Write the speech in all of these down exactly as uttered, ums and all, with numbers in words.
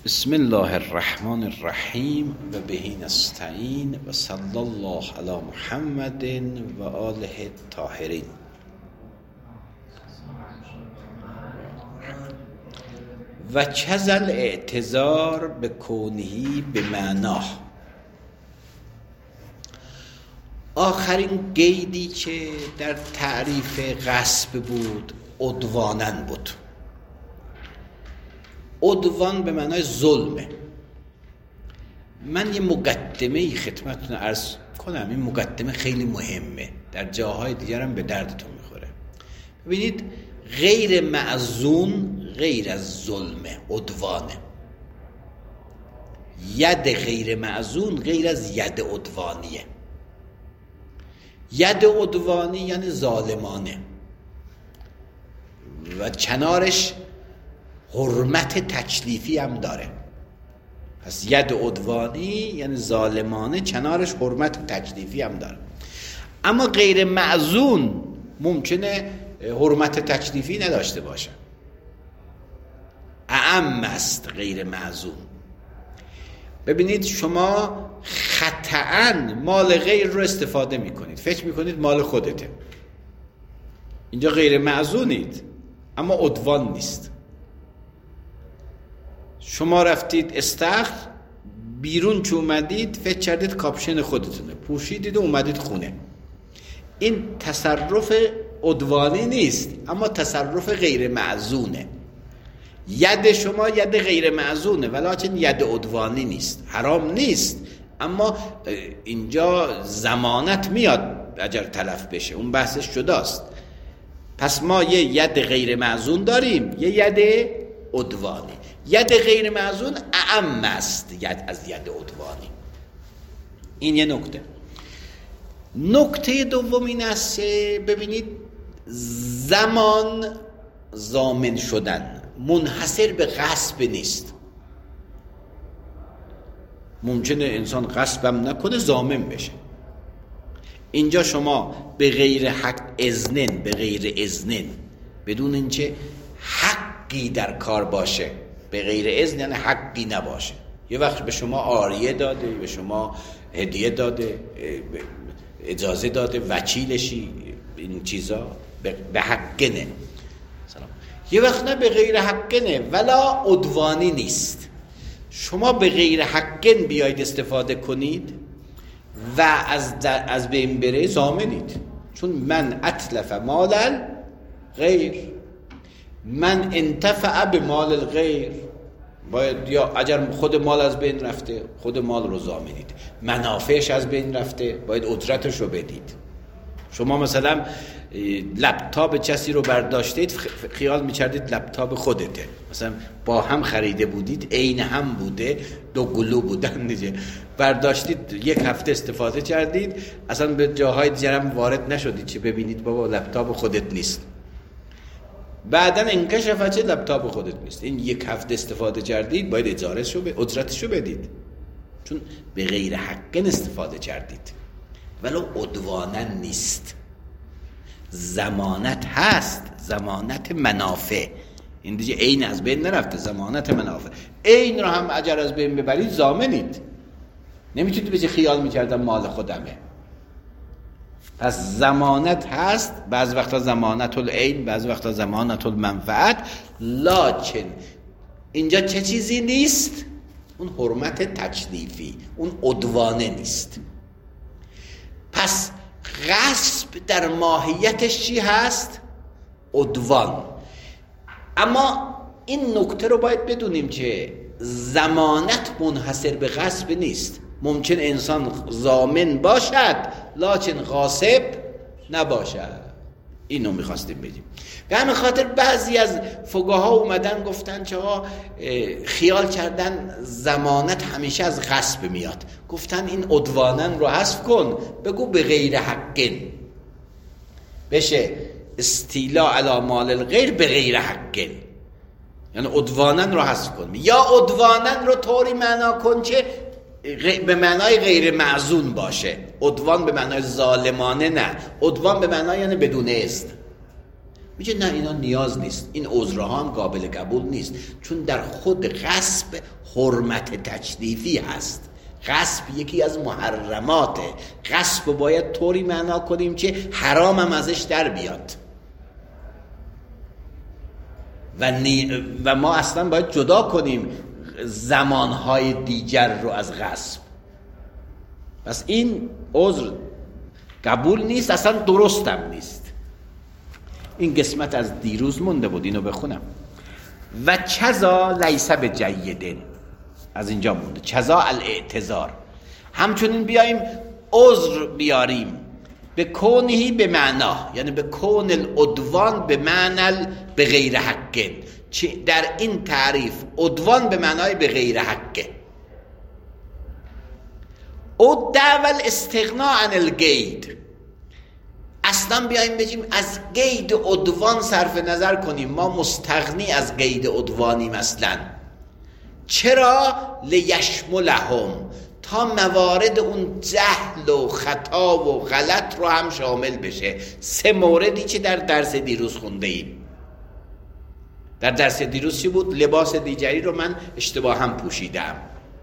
بسم الله الرحمن الرحیم و به نستعین و صلی الله علی محمد و آله الطاهرین. و چزل اعتذار به کونهی به معناه. آخرین قیدی که در تعریف غصب بود عدوانن بود. عدوان به معنای ظلمه. من یه مقدمه خدمتتون عرض کنم، این مقدمه خیلی مهمه، در جاهای دیگر هم به دردتون میخوره. ببینید، غیر معزون غیر از ظلمه، عدوانه. ید غیر معزون غیر از ید عدوانیه. ید عدوانی یعنی ظالمانه و کنارش حرمت تکلیفی هم داره. پس ید عدوانی یعنی ظالمانه، کنارش حرمت تکلیفی هم داره. اما غیر معزون ممکنه حرمت تکلیفی نداشته باشه، اعم است غیر معزون. ببینید، شما خطأً مال غیر رو استفاده میکنید، فکر میکنید مال خودته، اینجا غیر معزونید اما عدوان نیست. شما رفتید استخر، بیرون چه اومدید فکر کردید کاپشن خودتونه، پوشیدید و اومدید خونه. این تصرف عدوانی نیست اما تصرف غیر معزونه. ید شما ید غیر معزونه ولکن ید عدوانی نیست. حرام نیست اما اینجا ضمانت میاد اگر تلف بشه، اون بحثش جداست. پس ما یه ید غیر معزون داریم، یه ید عدوانی. ید غیر معزون اعم است ید از ید عدوانی. این یه نکته. نکته دوم این است که ببینید، زمان ضامن شدن منحصر به غصب نیست. ممکنه انسان غصبم نکنه ضامن بشه. اینجا شما به غیر حق اذنن، به غیر اذنن، بدون اینکه حقی در کار باشه. به غیر اذن یعنی حقی نباشه. یه وقت به شما عاریه داده، به شما هدیه داده، اجازه داده وکیلشی، این چیزا به حقنه. سلام. یه وقت نه به غیر حقنه ولا عدوانی نیست. شما به غیر حقن بیاید استفاده کنید و از از بین بره ضامنید. چون من اتلف مال غیر، من انتفع به مال الغیر، باید یا اگر خود مال از بین رفته خود مال رو ضامنید، منافعش از بین رفته باید اجرتش رو بدید. شما مثلا لپتاپ کسی رو برداشتید، خیال می‌کردید لپتاپ خودته، مثلا با هم خریده بودید، عین هم بوده، دو گلو بودن دیگه، برداشتید یک هفته استفاده کردید، اصلا به جاهای دیگر هم وارد نشدید چه ببینید بابا لپتاپ خودت نیست. بعداً انکشف چه لپتاپ خودت نیست. این یک هفته استفاده کردید باید اجارهشو به اجرتشو بدید، چون به غیر حق استفاده کردید. ولو عدوانن نیست. ضمانت هست، ضمانت منافع. این دیگه عین از بین نرفته، ضمانت منافع. عین رو هم اگر از بین ببرید ضامنید. نمیتونید بگید خیال میکردم مال خودمه. پس ضمانت هست، بعض وقتا ضمانت العین، بعض وقتا ضمانت المنفعت، لکن اینجا چه چیزی نیست؟ اون حرمت تکلیفی، اون عدوانه نیست. پس غصب در ماهیتش چی هست؟ عدوان. اما این نکته رو باید بدونیم که ضمانت منحصر به غصب نیست. ممکن انسان ضامن باشد لکن غاصب نباشد. اینو میخواستیم بگیم. به همین خاطر بعضی از فقها اومدن گفتن که خیال کردن ضمانت همیشه از غصب میاد، گفتن این عدوانن رو حذف کن، بگو به غیر حقن بشه استیلا علی مال الغیر به غیر حقن، یعنی عدوانن رو حذف کن. یا عدوانن رو طوری معنا کن که به معنای غیر معزون باشه. عدوان به معنای ظالمانه نه، عدوان به معنای یعنی بدون اذن. میگه نه اینا نیاز نیست، این عذرها هم قابل قبول نیست، چون در خود غصب حرمت تشریفی هست. غصب یکی از محرماته. غصب باید طوری معنا کنیم که حرام هم ازش در بیاد و, نی... و ما اصلا باید جدا کنیم زمانهای دیگر رو از غصب. پس این عذر قبول نیست، اصلا درستم نیست. این قسمت از دیروز مونده بود، اینو بخونم. و چذا لیس بجیدن، از اینجا مونده. چذا الاعتذار، همچنین بیاییم عذر بیاریم به کونهی به معنا، یعنی به کون العدوان به معنی به غیر حقه. در این تعریف عدوان به معنای به غیر حقه. او دعوال استغنا عن القید، اصلا بیاییم بگیم از قید عدوان صرف نظر کنیم، ما مستغنی از قید عدوانیم اصلا. چرا؟ لیشملهم، تا موارد اون جهل و خطا و غلط رو هم شامل بشه. سه موردی که در درس دیروز خونده ایم. در درس دیروز چی بود؟ لباس دیگری رو من اشتباه هم پوشیدم،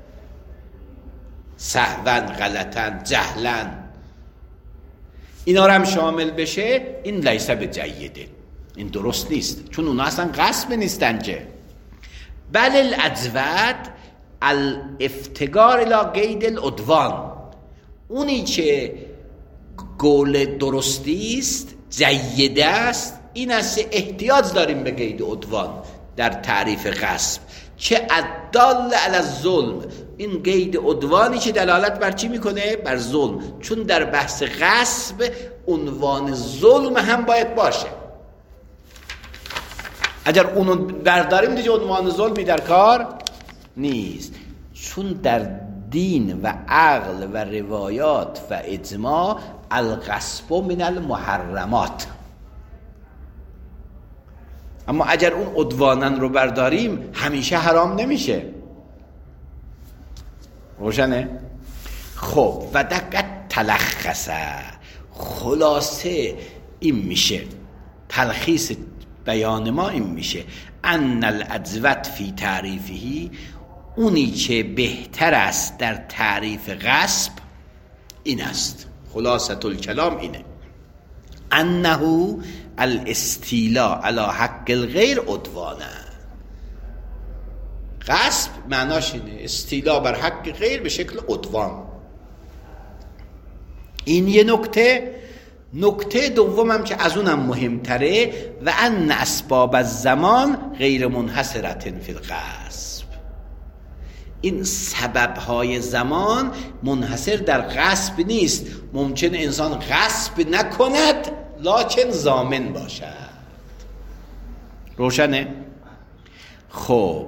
سهون، غلطن، جهلن، اینا رو هم شامل بشه. این لیس بجیده، این درست نیست، چون اونا اصلا غصب نیستن که. بل الاجود الافتقار الى قید العدوان، اونی که قول درستی است، جیده است، این است احتیاج داریم به قید عدوان در تعریف غصب. چه عدال علی الظلم، این قید عدوانی که دلالت بر چی میکنه؟ بر ظلم، چون در بحث غصب عنوان ظلم هم باید باشه. اگر اونو برداریم دیگه عنوان ظلمی در کار نیست، چون در دین و عقل و روایات و اجماع الغصب من المحرمات. اما اگر اون عدوانن رو برداریم همیشه حرام نمیشه. روشنه؟ خب و دقت تلخصه، خلاصه این میشه، تلخیص بیان ما این میشه، ان الاجود فی تعریفه، اونی که بهتر است در تعریف غصب این است، خلاصه الکلام اینه، انه الاستیلاء علی حق الغیر عدوانه. غصب معناش اینه استیلا بر حق غیر به شکل عدوان. این یه نکته. نکته دومم که از اونم مهمتره، و ان اسباب الزمان غیر منحصرة فی الغصب، این سببهای زمان منحصر در غصب نیست. ممکن انسان غصب نکند لکن ضامن باشد. روشنه؟ خب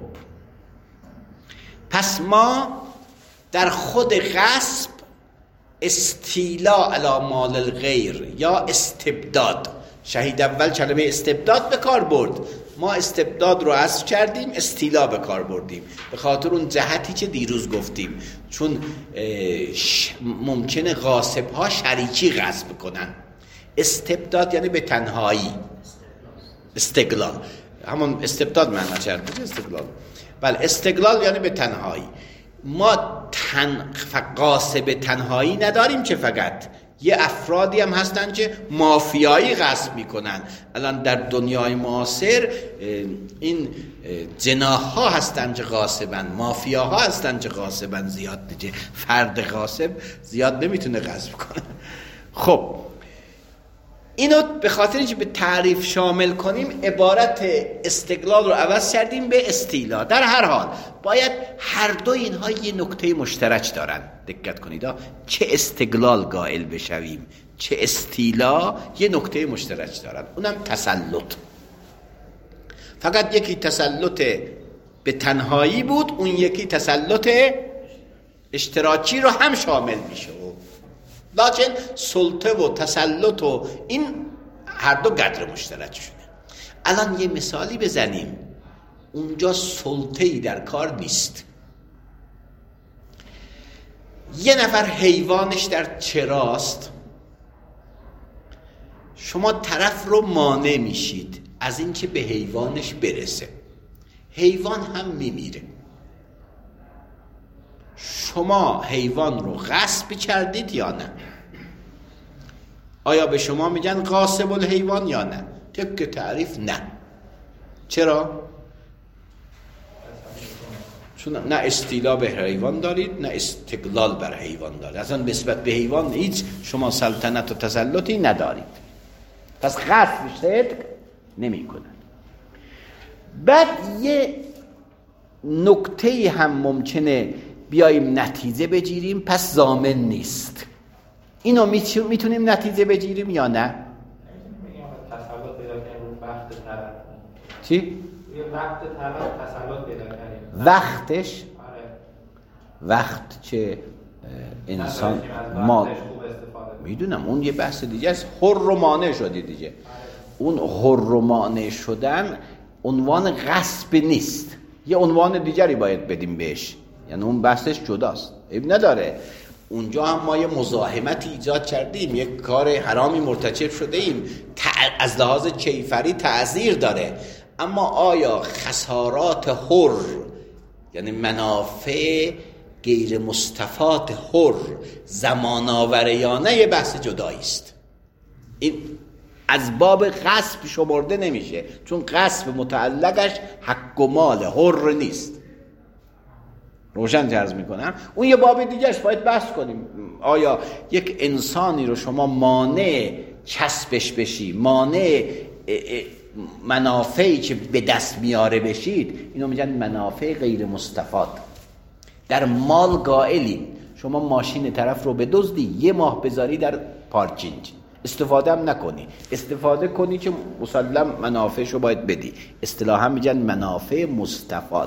پس ما در خود غصب استیلا علی مال الغیر یا استبداد، شهید اول کلمه استبداد به کار برد، ما استبداد رو حذف کردیم، استیلا به کار بردیم، به خاطر اون جهتی که دیروز گفتیم، چون ممکنه غاصب ها شریکی غصب کنن. استبداد یعنی به تنهایی، استقلال، همون استبداد معنی کرده استقلال. بله استقلال یعنی به تنهایی. ما تن غاصب تنهایی نداریم که فقط، یه افرادی هم هستن که مافیایی غصب میکنن. الان در دنیای معاصر این جناح‌ها هستن که غاصبن، مافیاها هستن که غاصبن. زیاد دیگه فرد غاصب زیاد نمیتونه غصب کنه. خب اینو به خاطر اینکه به تعریف شامل کنیم عبارت استقلال رو عوض کردیم به استیلا. در هر حال باید هر دو اینها یه نکته مشترک دارن، دقت کنید ها. چه استقلال قائل بشویم چه استیلا یه نکته مشترک دارن، اونم تسلط. فقط یکی تسلط به تنهایی بود، اون یکی تسلط اشتراکی رو هم شامل میشه، لکن سلطه و تسلط و این هر دو قدر مشترک شده. الان یه مثالی بزنیم. اونجا سلطه‌ای در کار نیست. یه نفر حیوانش در چراست، شما طرف رو مانع میشید، از این که به حیوانش برسه. حیوان هم میمیره. شما حیوان رو غصب کردید یا نه؟ آیا به شما میگن غاصب الحیوان یا نه؟ طبق تعریف نه. چرا؟ چون نه استیلا به حیوان دارید نه استقلال بر حیوان دارید. اصلا نسبت به حیوان هیچ شما سلطنت و تسلطی ندارید. پس غصب صدق نمی کنند. بعد یه نکته هم ممکنه بیاییم نتیجه بگیریم، پس ضامن نیست. اینو میتونیم نتیجه بگیریم یا نه؟ تسلط پیدا کنیم وقت طلب. چی؟ یه وقت طلب تسلط پیدا کنیم. وقتش؟ آره. وقت چه انسان ما میدونم اون یه بحث دیگه است. حر و مانع شدی دیگه. آره. اون حر و مانع شدن عنوان غصب نیست، یه عنوان دیگری باید بدیم بهش، یعنی اون بحثش جداست، عیب نداره. اونجا هم ما یه مزاحمتی ایجاد کردیم، یک کار حرامی مرتکب شده ایم، از لحاظ کیفری تأثیر داره. اما آیا خسارات حر، یعنی منافع غیر مستفاد حر، زمان آوره یا نه، یه بحث جدایی است. این از باب غصب شمرده نمیشه، چون غصب متعلقش حق و مال حر نیست. روشن عرض میکنم. اون یه باب دیگه است، باید بحث کنیم. آیا یک انسانی رو شما مانع کسبش بشی، مانع منافعی که به دست میاره بشید، اینو میگن منافع غیر مستفاد. در مال قائلین. شما ماشین طرف رو بدزدی، یه ماه بذاری در پارکینگ، استفاده هم نکنی، استفاده کنی که مسلم منافعش رو باید بدی. اصطلاحا میگن منافع مستفاد.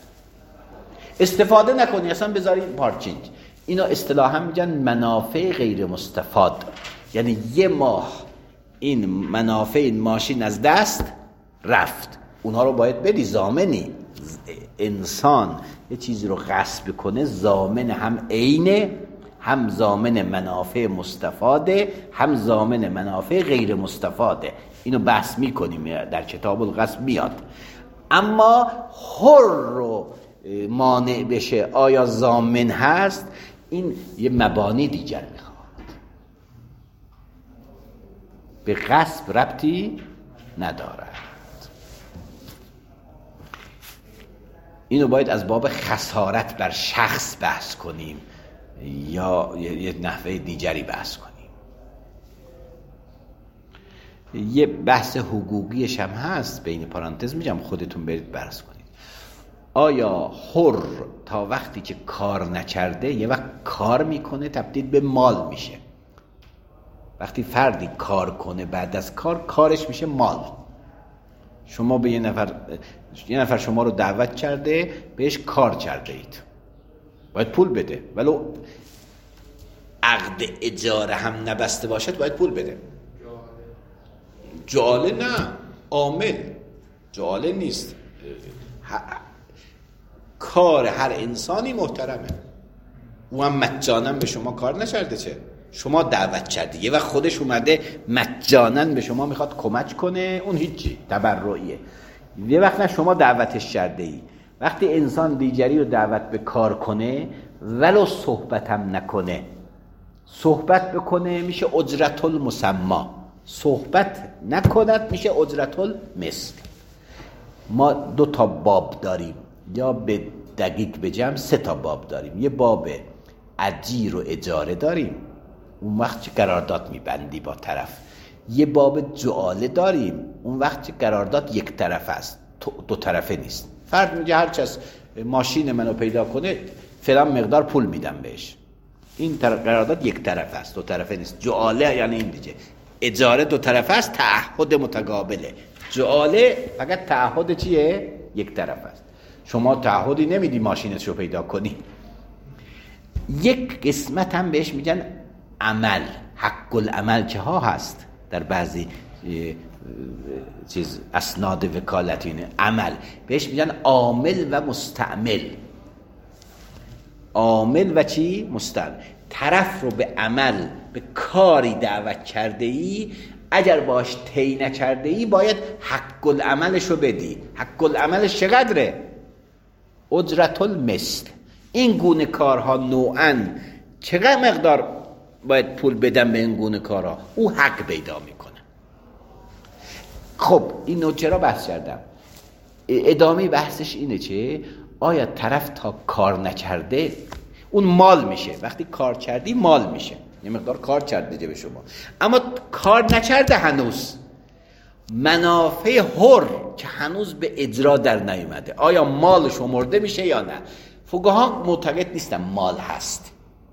استفاده نکنی اصلا بذاری پارکینگ، اینا اصطلاحا میگن منافع غیر مستفاد. یعنی یه ماه این منافع این ماشین از دست رفت، اونها رو باید بدی. ضامنی. انسان یه چیزی رو غصب کنه، ضامن هم عینه، هم ضامن منافع مستفاده، هم ضامن منافع غیر مستفاده. اینو بحث میکنیم در کتاب الغصب میاد. اما حر رو مانع بشه آیا ضامن هست؟ این یه مبانی دیگر میخواد. به غصب ربطی ندارد. اینو باید از باب خسارت بر شخص بحث کنیم یا یه نحوه دیگری بحث کنیم. یه بحث حقوقیش هم هست، بین پرانتز میگم، خودتون برید بحث کنید. آیا حر تا وقتی که کار نکرده، یه وقت کار میکنه تبدیل به مال میشه. وقتی فردی کار کنه بعد از کار، کارش میشه مال. شما به یه نفر یه نفر شما رو دعوت کرده، بهش کار کرده اید، باید پول بده. ولو عقد اجاره هم نبسته باشد باید پول بده. جعاله نه، عامل. جعاله نیست. کار هر انسانی محترمه. او هم مجانا به شما کار نکرده، چه شما دعوت کردی، یه وقت خودش اومده مجانا به شما میخواد کمک کنه، اون هیچی، تبرعیه. یه وقت نه شما دعوتش کرده ای. وقتی انسان دیگری رو دعوت به کار کنه ولو صحبت هم نکنه، صحبت بکنه میشه اجرت المسمى، صحبت نکند میشه اجرت المثل. ما دو تا باب داریم، یا به دقیق بگم سه تا باب داریم. یه باب اجیر و اجاره داریم، اون وقت که قرارداد میبندی با طرف. یه باب جعاله داریم، اون وقت که قرارداد یک طرف است، دو طرفه نیست. فرد میگه هر کس ماشین منو پیدا کنه فلان مقدار پول میدم بهش. این قرارداد یک طرف است، دو طرفه نیست. جعاله یعنی این دیگه. اجاره دو طرفه است، تعهد متقابله. جعاله فقط تعهد چیه؟ یک طرف است. شما تعهدی نمیدی ماشینش رو پیدا کنی. یک قسمت هم بهش میگن عمل، حق العمل که ها هست در بعضی چیز اسناد وکالتین. عمل بهش میگن عامل و مستعمل. عامل و چی؟ مستعمل. طرف رو به عمل، به کاری دعوت کرده ای، اگر باش طی نکرده ای باید حق العملشو بدی. حق العملش چقدره؟ اجرت المثل. این گونه کارها نوعاً چقدر مقدار باید پول بدم به این گونه کارها؟ او حق پیدا میکنه. خب این نوع چرا بحث کردم؟ ادامه بحثش اینه چه؟ آیا طرف تا کار نکرده اون مال میشه؟ وقتی کار کردی مال میشه، یه مقدار کار کرده به شما، اما کار نکرده هنوز، منافع حر که هنوز به اجرا در نیومده، آیا مال شمرده میشه یا نه؟ فقها معتقد نیستن مال هست.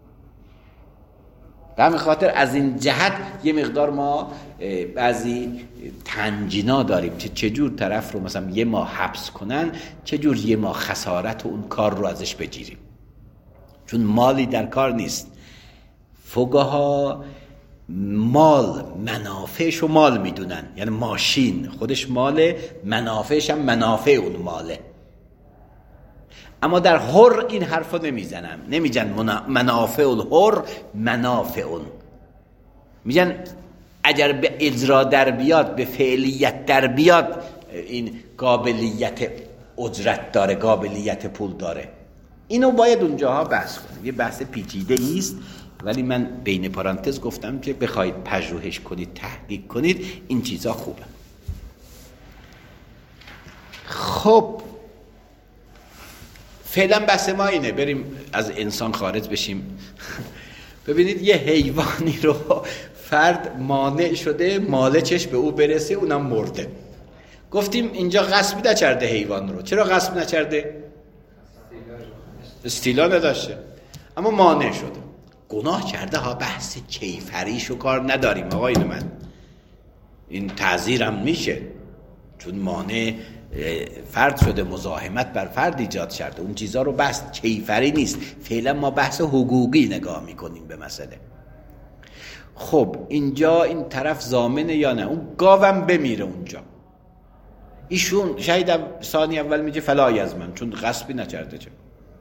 به همین خاطر از این جهت یه مقدار ما بعضی تنجینا داریم که چجور طرف رو مثلا یه ماه حبس کنن، چجور یه ماه خسارت و اون کار رو ازش بگیریم، چون مالی در کار نیست. فقها مال منافعش رو مال میدونن، یعنی ماشین خودش ماله، منافعش هم منافع اون ماله. اما در حر این حرفا نمیزنم، نمیگن منافع الحر منافع اون، میگن اگر به اجرا در بیاد، به فعلیت در بیاد، این قابلیت اجرت داره، قابلیت پول داره. اینو باید اونجاها بحث کنیم. یه بحث پیچیده نیست، ولی من بین پرانتز گفتم که بخواید پژوهش کنید، تحقیق کنید، این چیزا خوبه. خب فعلا بحث ما اینه، بریم از انسان خارج بشیم. ببینید یه حیوانی رو فرد مانع شده مالکش به او برسه، اونم مرده. گفتیم اینجا غصب نکرده حیوان رو. چرا غصب نکرده؟ استیلا نداشته، اما مانع شده. گناه کرده ها، بحث کیفریشو کار نداریم آقایون من، این تعزیرم میشه، چون مانع فرد شده، مزاحمت بر فرد ایجاد شده، اون چیزا رو بحث کیفری نیست. فعلا ما بحث حقوقی نگاه میکنیم به مسئله. خب اینجا این طرف ضامنه یا نه؟ اون گاوم بمیره اونجا، ایشون شاید ثانی اول میگه فلا یزمن، چون غصبی نکرده، چه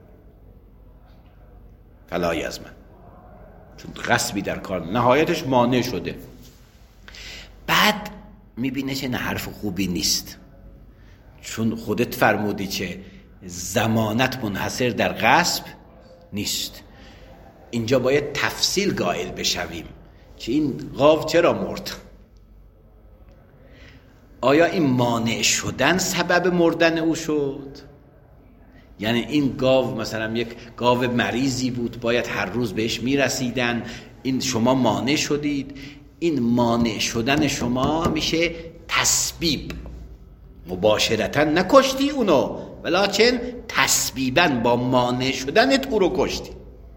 فلا یزمن، چون غصبی در کار، نهایتش مانع شده. بعد میبینه که نه، حرف خوبی نیست، چون خودت فرمودی که ضمانت منحصر در غصب نیست. اینجا باید تفصیل قائل بشویم که این گاو چرا مرد. آیا این مانع شدن سبب مردن او شد؟ یعنی این گاو مثلا یک گاو مریضی بود، باید هر روز بهش میرسیدن، این شما مانع شدید. این مانع شدن شما میشه تسبیب. مباشرتا نکشتی اونو، ولیکن تسبیبا با مانع شدنت او رو کشتی.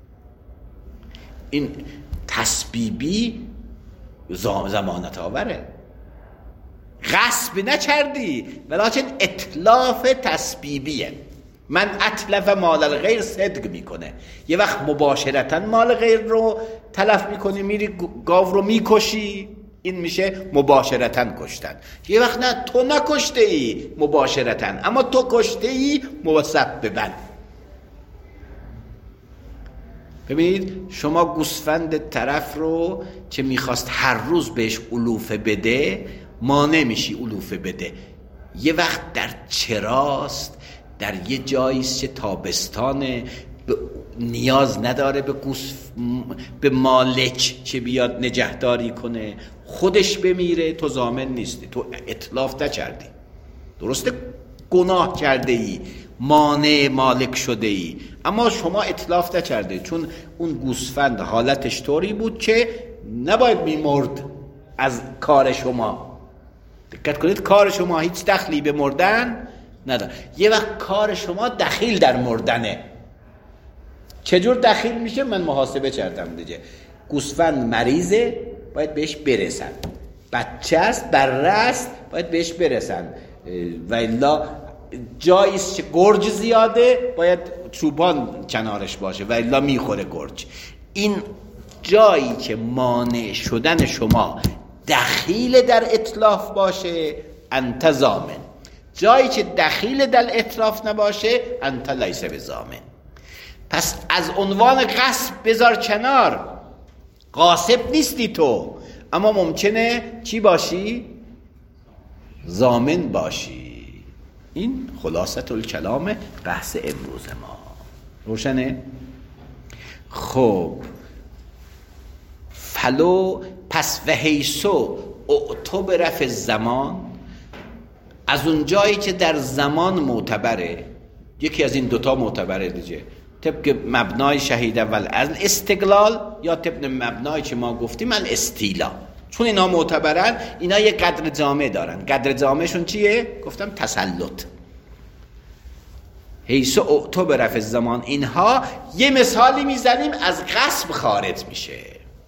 این تسبیبی ضمانت آوره. غصب نکردی، ولیکن اتلاف تسبیبیه. من اتلف مال الغیر صدق میکنه. یه وقت مباشرتا مال غیر رو تلف میکنی، میری گاو رو میکشی، این میشه مباشرتا کشتن. یه وقت نه، تو نکشته ای مباشرتا، اما تو کشته ای مسببا. ببینید شما گوسفند طرف رو که میخواست هر روز بهش علوفه بده، مانع میشی علوفه بده. یه وقت در چراست، در یه جاییست که تابستانه، نیاز نداره به گوسف... به مالک که بیاد نگهداری کنه، خودش بمیره، تو ضامن نیستی، تو اتلاف نکردی. درسته گناه کرده ای، مانع مالک شده ای، اما شما اتلاف نکرده، چون اون گوسفند حالتش طوری بود که نباید میمرد از کار شما. دقت کنید، کار شما هیچ دخلی به مردن نداره. یه وقت کار شما دخیل در مردنه. چجور دخیل میشه؟ من محاسبه کردم دیگه. گوسفند مریضه، باید بهش برسن. بچه است، بره است، باید بهش برسن. و الا جاییست که گرج زیاده، باید چوبان کنارش باشه، و الا میخوره گرج. این جایی که مانع شدن شما دخیل در اتلاف باشه، انت ضامن. جایی که دخیل در اتلاف نباشه، انت لیس بضامن. پس از عنوان غصب بذار کنار، غاصب نیستی تو، اما ممکنه چی باشی؟ ضامن باشی. این خلاصه الکلام بحث امروز ما. روشنه؟ خب فلو پس و حیثو اعتبر فی الزمان، از اون جایی که در زمان معتبره، یکی از این دوتا معتبره دیگه، طبق مبنای شهید اول از استقلال یا طبق مبنای که ما گفتیم الاستیلا. چون اینا معتبرن، اینا یه قدر جامع دارن. قدر جامعشون چیه؟ گفتم تسلط. حیث اعتبر فی الزمان، اینها یه مثالی میزنیم از غصب خارج میشه.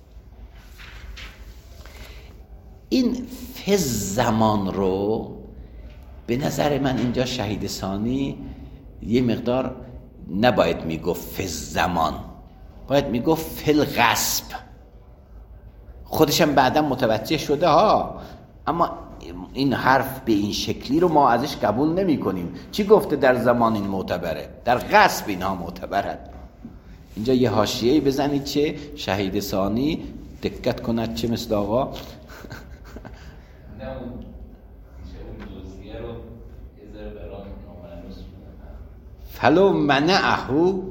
این فی الزمان رو به نظر من اینجا شهید ثانی یه مقدار نباید میگفت فی الزمان، باید میگفت فی الغصب. خودشم بعدا متوجه شده ها، اما این حرف به این شکلی رو ما ازش قبول نمی کنیم. چی گفته در زمان این معتبره؟ در غصب اینها معتبرن. اینجا یه حاشیه‌ای بزنید چه شهید ثانی دقت کند چه مثل آقا فلو منعهو،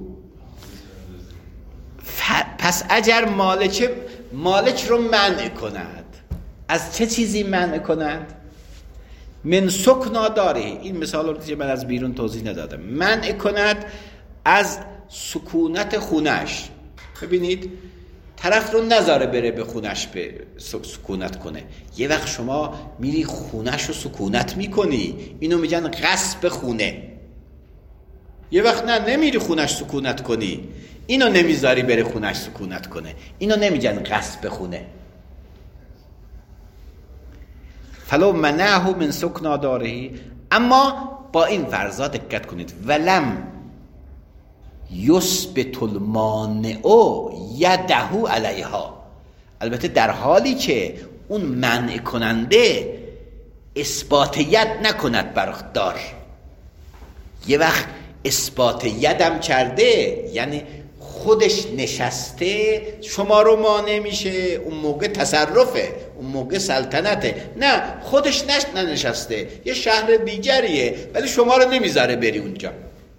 پس اگر مالک مالک رو منع کند، از چه چیزی منع کند؟ من سکنا داره. این مثال رو که من از بیرون توضیح ندادم. منع کند از سکونت خونش. ببینید طرف رو نذاره بره به خونش به سکونت کنه. یه وقت شما میری خونش رو سکونت میکنی، اینو میگن غصب خونه. یه وقت نه نمیری خونش سکونت کنی، اینو نمیذاری بره خونش سکونت کنه، اینو نمیگن غصب خونه. فلو منعه من سکنا داره. اما با این فرضا دقت کنید، ولم یثبت المانع یده علیها، البته در حالی که اون منع کننده اثبات ید نکند برخدار. یه وقت اثبات یدم کرده، یعنی خودش نشسته شما رو مانع میشه، اون موقع تصرفه، اون موقع سلطنته. نه خودش نش ننشسته، یه شهر دیگریه ولی شما رو نمیذاره بری اونجا.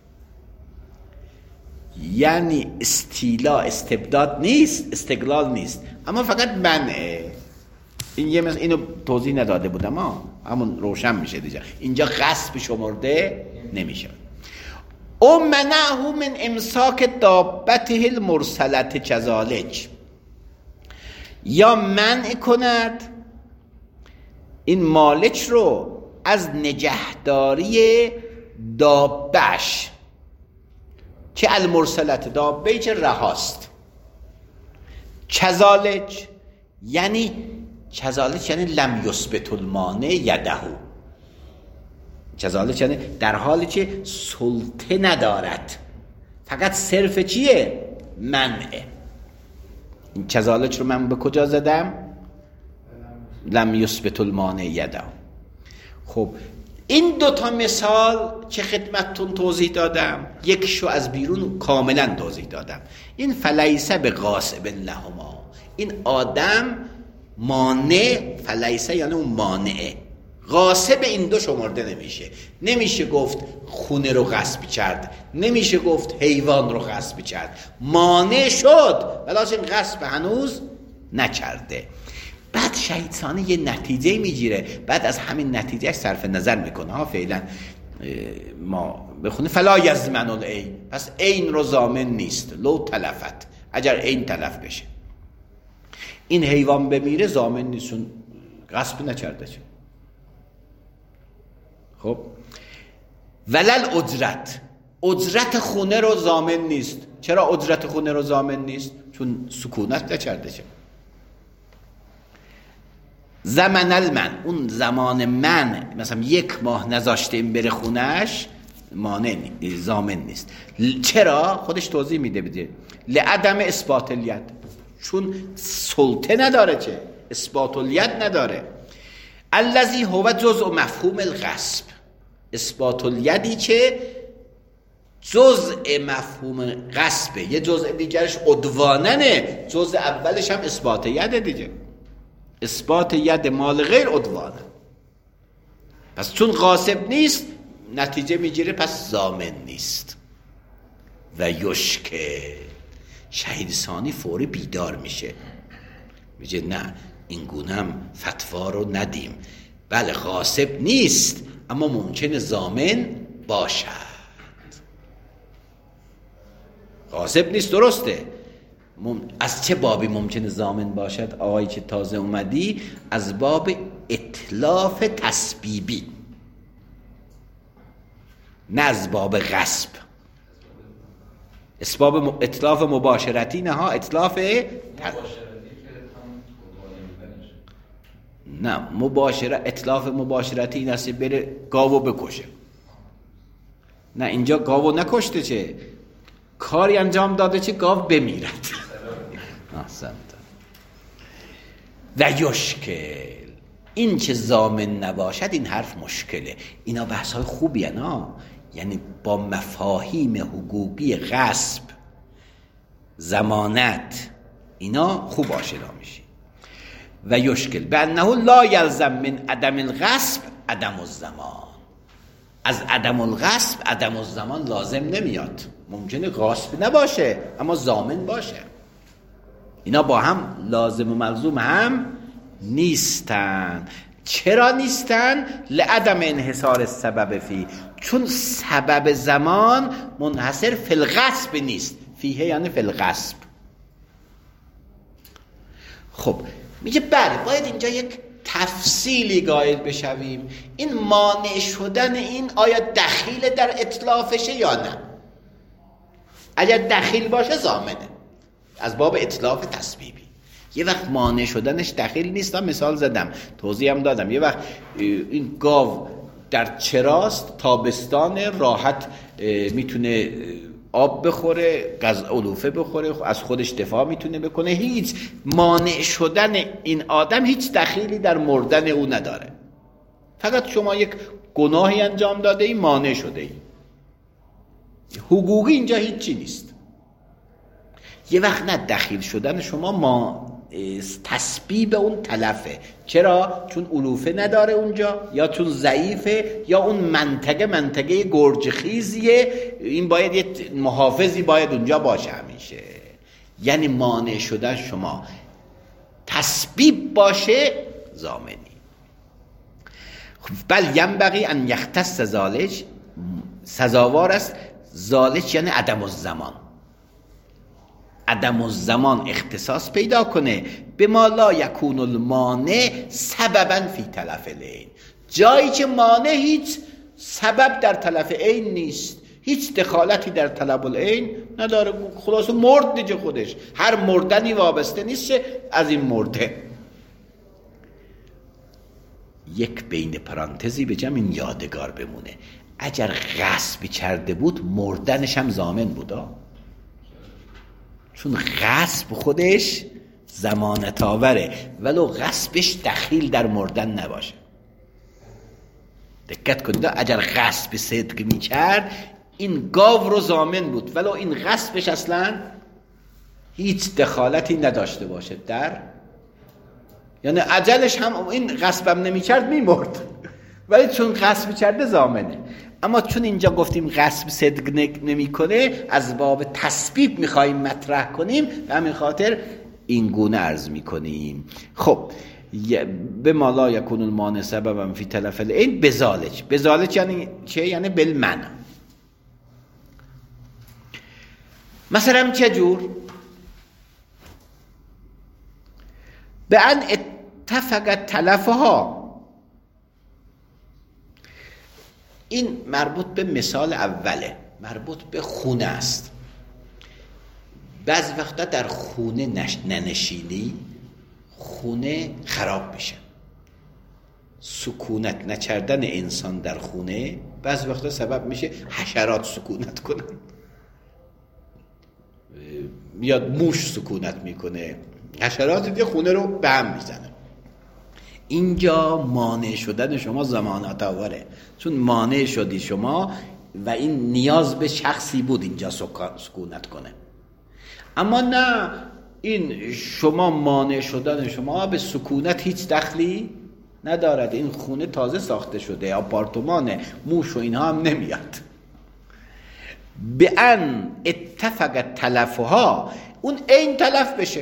یعنی استیلا استبداد نیست، استقلال نیست، اما فقط منعه. این یه مثل اینو توضیح نداده بودم ها، همون روشن میشه دیگه. اینجا غصب شمرده نمیشه. او منعه من امساک دابته المرسلت کذالک، یا منع کند این مالک رو از نگهداری دابش که المرسلت، دابه که رهاست. کذالک یعنی کذالک یعنی لم یثبت المانع یده، کذالک یعنی در حالی که سلطه ندارد، فقط صرف چیه؟ منعه. این کذالک رو من به کجا زدم؟ لم یثبت المانع یده. خب این دوتا مثال که خدمتتون توضیح دادم، یکشو از بیرون کاملا توضیح دادم. این فلیسه به غاصب لهما، این آدم مانع، فلیسه یعنی اون مانعه، غاصب این دو شمرده نمیشه. نمیشه گفت خونه رو غصب کرد، نمیشه گفت حیوان رو غصب کرد، مانع شد ولی این غصب هنوز نکرده. بعد شهید ثانی یه نتیجه میگیره، بعد از همین نتیجه صرف نظر میکنه ها. فعلا ما بخونه فلا یضمن العین، پس عین رو ضامن نیست. لو تلفت، اگر عین تلف بشه، این حیوان بمیره ضامن نیست، غصب نکرده چه. خب ولل اجرت، اجرت خونه رو ضامن نیست. چرا اجرت خونه رو ضامن نیست؟ چون سکونت نکرده چه. زمن المن، اون زمان من مثلا یک ماه نذاشته این بره خونش، مانع ضامن نیست. چرا؟ خودش توضیح میده بده. لعدم اثبات الید، چون سلطه نداره چه، اثبات الید نداره. الذی هو جزء مفهوم الغصب، اثبات الیدی که جزء مفهوم غصبه، یه جزء دیگرش عدواننه، جزء اولش هم اثبات یده دیگه. اثبات ید مال غیر عدوانه. پس چون غاصب نیست نتیجه میگیره پس ضامن نیست. و یشکه شهید ثانی فوری بیدار میشه، میگه نه این گونه هم فتوا رو ندیم. بله غاصب نیست اما ممکنه ضامن باشد. غاصب نیست درسته، مم... از چه بابی ممکنه ضامن باشد؟ آقایی که تازه اومدی، از باب اتلاف تسبیبی، نه از باب غصب. اسباب اتلاف مباشرتی نه ها، اتلاف تر... نه مباشرت، اتلاف مباشرتی این است بره گاوو بکشه. نه اینجا گاوو نکشته، چه کاری انجام داده چه گاو بمیرد. احسنت. و یشکل، این که ضامن نباشد این حرف مشکله. اینا بحث های خوبی هست، یعنی با مفاهیم حقوقی غصب، ضمانت، اینا خوب آشنا میشی. و یشکل بانه لا یلزم من عدم الغصب عدم الزمان. از عدم الغصب عدم الزمان لازم نمیاد. ممکنه غصب نباشه اما ضامن باشه. اینا با هم لازم و ملزوم هم نیستن. چرا نیستن؟ لعدم انحصار السبب فی، چون سبب زمان منحصر فی الغصب نیست. فیه یعنی فی الغصب. خب میگه بله باید اینجا یک تفصیلی قائل بشویم. این مانع شدن این آیا دخیل در اتلافشه یا نه؟ اگر دخیل باشه ضامنه از باب اتلاف تسبیبی. یه وقت مانع شدنش دخیل نیست، مثال زدم توضیح هم دادم. یه وقت این گاو در چراست، تابستان، راحت میتونه آب بخوره، غذا علوفه بخوره، از خودش دفاع میتونه بکنه، هیچ مانع شدن این آدم هیچ دخیلی در مردن او نداره. فقط شما یک گناهی انجام داده ای، مانع شده ای. حقوقی اینجا هیچی نیست. یه وقت نه، دخیل شدن شما ما تسبیب اون تلفه. چرا؟ چون علوفه نداره اونجا، یا چون ضعیفه، یا اون منطقه منطقه گرج خیزیه. این باید یه محافظی باید اونجا باشه همیشه. یعنی مانع شدن شما تسبیب باشه ضامنی. بل ینبغی ان یختص ذالک، سزاوار است ذالک یعنی عدم الزمان، عدم الزمان اختصاص پیدا کنه به ما لا یکون المانع سببا فی تلف العین، جایی که مانع هیچ سبب در تلف عین نیست، هیچ دخالتی در طلب العین نداره. خلاص مرد دیگه، خودش هر مردنی وابسته نیست از این مرده. یک بین پرانتزی بجم این یادگار بمونه، اگر غصب کرده بود مردنش هم ضامن بودا، چون غصب خودش ضمانت آوره ولو غصبش دخیل در مردن نباشه. دقت کنید، اگر غصب صدق میکرد این گاو رو ضامن بود ولو این غصبش اصلا هیچ دخالتی نداشته باشه در، یعنی اجلش هم این غصبم نمیکرد میمرد ولی چون غصب کرده ضامنه. اما چون اینجا گفتیم غصب صدق نمیکنه، از باب تسبیب میخوایم مطرح کنیم، به همین خاطر این گونه عرض میکنیم. خب به ما لا یکون المانع سببا فی تلف العین بذالک. بذالک یعنی چه؟ یعنی بالمنع. مثلا چه جور؟ به ان اتفق تلفها. این مربوط به مثال اوله، مربوط به خونه است. بعض وقتا در خونه ننشینی خونه خراب میشه. سکونت نکردن انسان در خونه بعض وقتا سبب میشه حشرات سکونت کنن، یا موش سکونت میکنه، حشرات دیگه خونه رو به هم میزنه. اینجا مانع شدن شما ضمانت آوره، چون مانع شدی شما و این نیاز به شخصی بود اینجا سکونت کنه. اما نه، این شما مانع شدن شما به سکونت هیچ دخلی ندارد. این خونه تازه ساخته شده، آپارتمان موش و اینها هم نمیاد. به ان اتفق تلفها، اون این تلف بشه،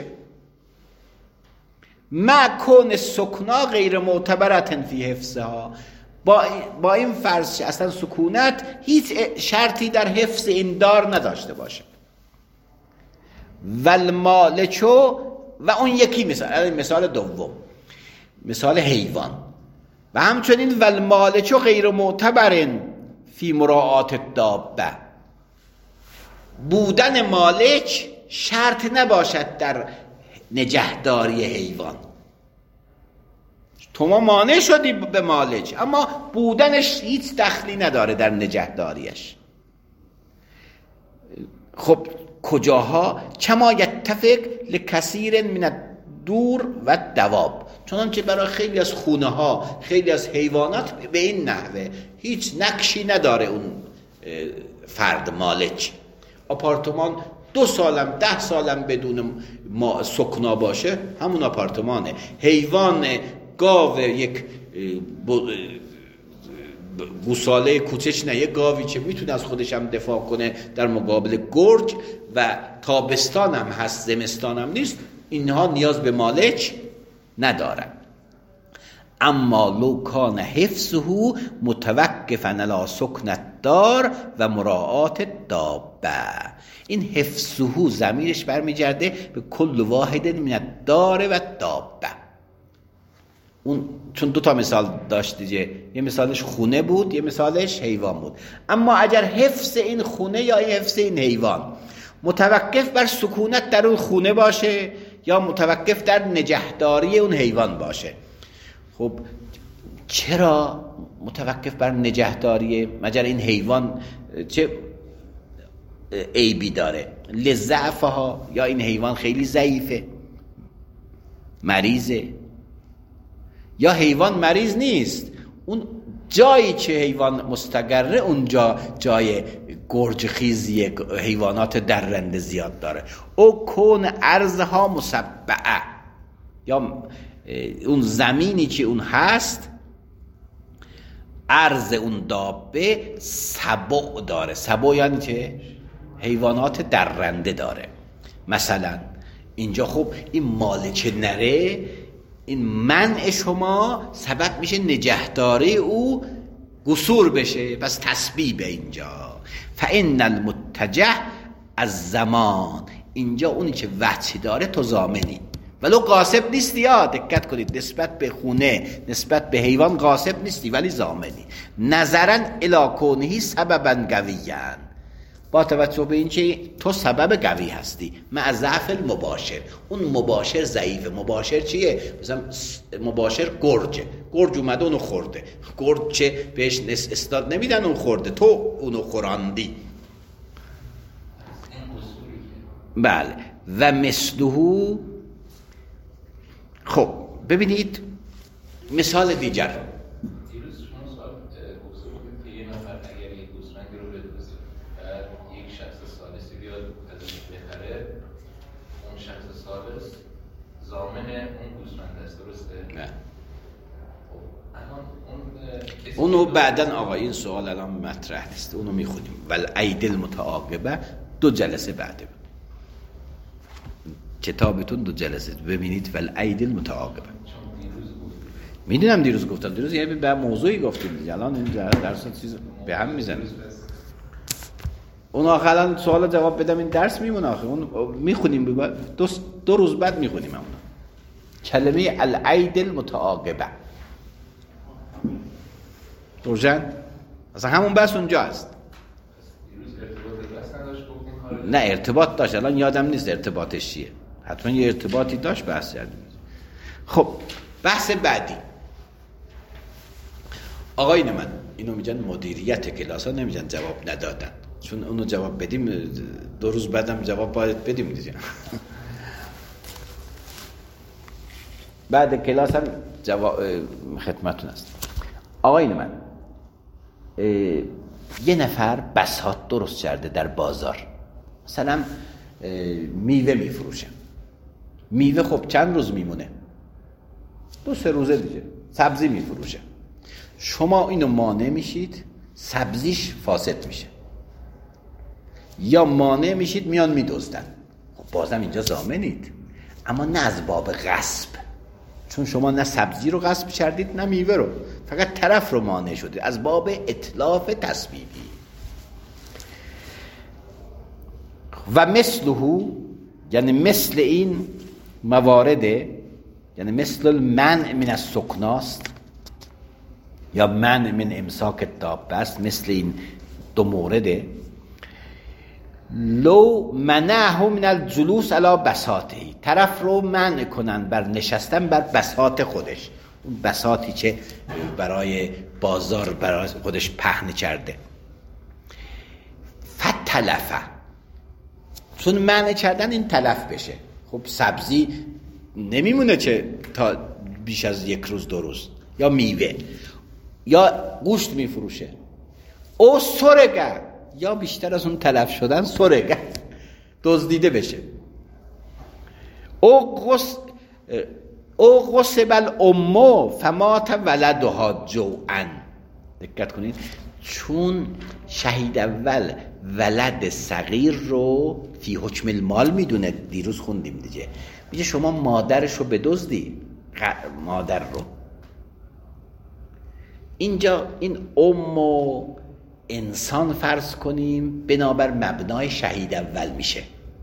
ما کون سکنا غیر معتبرتن فی حفظها، با با این فرض اصلا سکونت هیچ شرطی در حفظ این دار نداشته باشه. والمالچو، و اون یکی مثال مثال دوم مثال حیوان، و همچنین والمالچو غیر معتبرن فی مراعات الدابه، بودن مالک شرط نباشد در نگهداری حیوان. تو ما مانع شدی به مالک، اما بودنش هیچ دخلی نداره در نگهداریش. خب کجاها؟ کما یتفق لکثیر من الدور و دواب، چنانچه برای خیلی از خونه ها، خیلی از حیوانات به این نحوه هیچ نقشی نداره اون فرد مالک. آپارتمان دو سالم ده سالم بدون ما سکنا باشه همون آپارتمانه. حیوان گاو یک گوساله کوچش نه، یک گاوی که میتونه از خودش هم دفاع کنه در مقابل گرگ و تابستان هم هست زمستان هم نیست، اینها نیاز به مالک ندارن. اما لو کان حفظه متوقفا علی سکن الدار و مراعات الدابه، این حفظه ضمیرش برمیگرده به کل واحد من الدار و دابه. اون چون دو تا مثال داشت دیگه، یه مثالش خونه بود یه مثالش حیوان بود. اما اگر حفظ این خونه یا حفظ این حیوان متوقف بر سکونت در اون خونه باشه یا متوقف در نگهداری اون حیوان باشه، خب چرا متوقف بر نگهداری؟ مگر این حیوان چه عیبی داره؟ لضعفها، یا این حیوان خیلی ضعیفه، مریضه، یا حیوان مریض نیست، اون جایی که حیوان مستقره اونجا جای گرج خیزی حیوانات درنده زیاد داره. او کون ارضها مسبعه، یا اون زمینی که اون هست ارض اون دابه سبع داره. سبع یعنی چه؟ حیوانات درنده داره. مثلا اینجا خب این مالک نره، این منع شما سبب میشه نگهداری او قصور بشه، پس تسبیب اینجا. فان المتجه از زمان، اینجا اونی که وجه داره تو ضامنی، ولو غاصب نیستی. ها دقت کنید، نسبت به خونه نسبت به حیوان غاصب نیستی ولی ضامنی. نظرا الی کونه سببا قویا، با توجه به این که تو سبب قوی هستی، مع ضعف المباشر، اون مباشر ضعیفه. مباشر چیه؟ مثلا مباشر گرجه، گرج اومده اونو خورده، گرج چه بهش استاد نمیدن اون خورده، تو اونو خوراندی. بله. و مثله، خب ببینید مثال دیگر. دیروز شما سوال گفته بودید که یه نفر اگر یک گوسفندی رو بدوزه بعد یک شخص ثالثی بیاد ازش بخره، اون شخص ثالث ضامن اون گوسفند است، درسته؟ نه. خب الان اون کسی اونو بعدن آقا این سوال الان مطرح نیست، اونو میخونیم. والعید المتعاقبه دو جلسه بعده، کتابتون دو جلسه ببینید. والعید المتعاقبه. میدونم دیروز گفتم، دیروز یه به موضوعی گفتیم دیگه، الان این درس چیز به هم میزنه. اون آخرا سوال جواب بدم این درس میمونه، آخه اون میخونیم دو دو روز بعد میخونیم اون کلمه العید المتعاقبه. روشن؟ اصلا همون بحث اونجا است. نه ارتباط داشت، الان یادم نیست ارتباطش چیه، حتما یه ارتباطی داشت بحث کردیم. خب بحث بعدی، آقایون من اینو میگن مدیریت کلاس ها، نمیگن جواب ندادن، چون اونو جواب بدیم دو روز بعدم جواب باید بدیم دیگه. بعد کلاس هم جواب خدمتتون است. آقایون من، یه نفر بساط درست کرده در بازار، مثلا میوه میفروشه، میوه خب چند روز میمونه؟ دو سه روزه دیگه. سبزی میفروشه، شما اینو مانع میشید سبزیش فاسد میشه، یا مانع میشید میان میدزدن. خب بازم اینجا ضامنید، اما نه از باب غصب، چون شما نه سبزی رو غصب کردید نه میوه رو، فقط طرف رو مانع شدید از باب اتلاف تسبیبی. و مثله، یعنی مثل این موارده، یعنی مثل المنع من السکناست یا منع من امساک الدابه است، مثل این دو مورده. لو منعه من الجلوس علی بساطه، طرف رو منع کنن بر نشستن بر بساط خودش، اون بساطی که برای بازار برای خودش پهن کرده. فتلفه، چون منع کردن این تلف بشه. خب سبزی نمیمونه که تا بیش از یک روز دو روز، یا میوه یا گوشت میفروشه. او سرگه، یا بیشتر از اون تلف شدن سرگه دزدیده بشه. او غص او غصب الامو فمات ولدها جوعا. دقت کنید، چون شهید اول ولد صغیر رو فی حکم المال میدونه، دیروز خوندیم دیگه، میگه شما مادرش رو بدزدی، مادر رو. اینجا این ام و انسان فرض کنیم بنابر مبنای شهید اول میشه،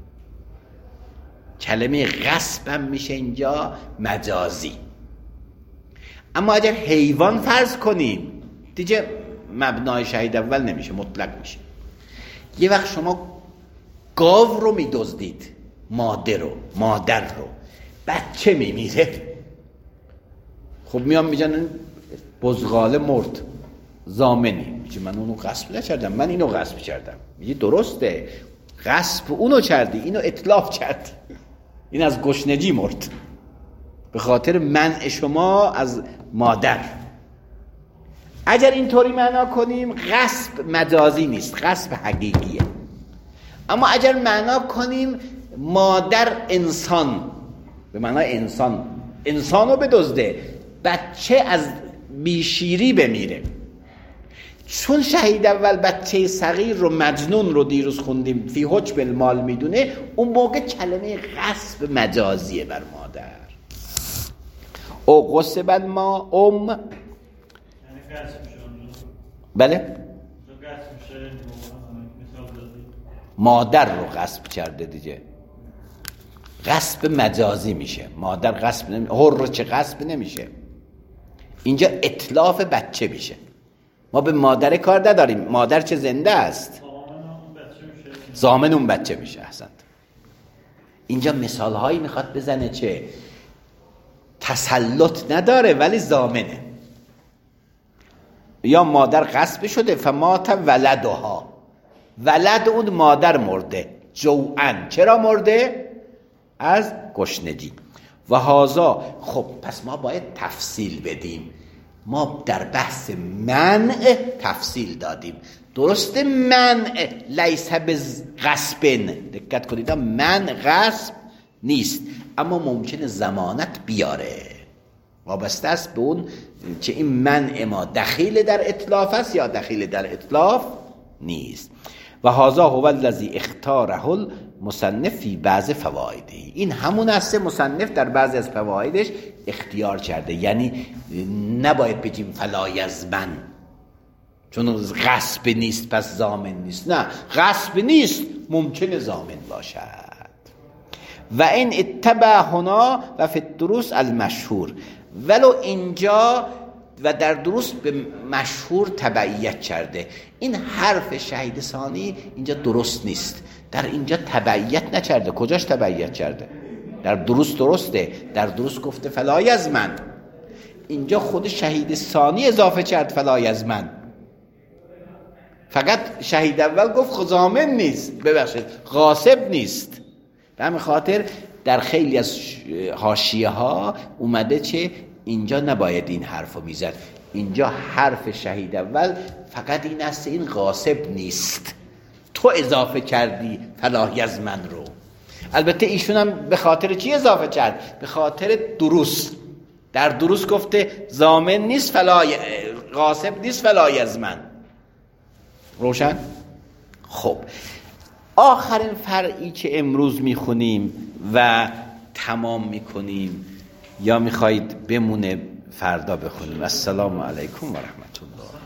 کلمه غصب هم میشه اینجا مجازی. اما اگر حیوان فرض کنیم دیگه مبنای شهید اول نمیشه، مطلق میشه. یه وقت شما گاو رو میدزدید، مادر رو مادر رو بچه میمیره، خب میام میگن بزغاله مرد، ضامنی. میگه من اونو غصب نکردم، من اینو غصب کردم. میگه درسته، غصب اونو کردی، اینو اتلاف کردی، این از گشنگی مرد به خاطر منع شما از مادر. اگر اینطوری معنا کنیم غصب مجازی نیست، غصب حقیقیه. اما اگر معنا کنیم مادر انسان، به معنای انسان، انسانو بدزده، بچه از بیشیری بمیره. چون شهید اول بچه صغیر رو مجنون رو دیروز خوندیم فی حکم المال میدونه، اون موقع کلمه غصب مجازیه بر مادر. او غصب ما ام، بله مادر رو غصب کرده دیگه، غصب مجازی میشه. مادر غصب نمی... هر رو چه غصب نمیشه، اینجا اتلاف بچه میشه. ما به مادر کار نداریم، مادر چه زنده است، ضامن اون بچه میشه. احسنت. اینجا مثال هایی میخواد بزنه چه تسلط نداره ولی ضامنه. یا مادر غصب شده فمات ولدها، ولد اون مادر مرده، جوعن، چرا مرده؟ از گشنگی. و هازا، خب پس ما باید تفصیل بدیم. ما در بحث منع تفصیل دادیم، درسته منع لیس بغصب، دقت کنید منع غصب نیست، اما ممکنه ضمانت بیاره، وابسته است به اون که این منع ما دخیل در اتلاف است یا دخیل در اتلاف نیست. و هذا هو الذی اختاره المصنف فی بعض فوائده، این همون است مصنف در بعضی از فوایدش اختیار کرده. یعنی نباید بگیم فلا یضمن چون غصب نیست پس ضامن نیست، نه، غصب نیست، ممکنه ضامن باشد. و این اتبع هنا و فی الدروس المشهور، ولو اینجا و در دروس به مشهور تبعیت کرده. این حرف شهید ثانی اینجا درست نیست، در اینجا تبعیت نکرده. کجاش تبعیت کرده؟ در دروس درسته، در دروس گفته فلا یضمن، اینجا خود شهید ثانی اضافه کرد فلا یضمن. فقط شهید اول گفت ضامن نیست، ببخشید غاصب نیست. به همین خاطر در خیلی از حاشیه ها اومده چه اینجا نباید این حرفو میزد. اینجا حرف شهید اول فقط این است، این غاصب نیست، تو اضافه کردی فلا یضمن رو. البته ایشون هم به خاطر چی اضافه کرد؟ به خاطر دروس. در دروس گفته ضامن نیست فلا ی... غاصب نیست فلا یضمن. روشن؟ خب آخرین فرعی که امروز میخونیم و تمام میکنیم یا میخواهید بمونه فردا بخونیم؟ السلام علیکم و رحمت الله.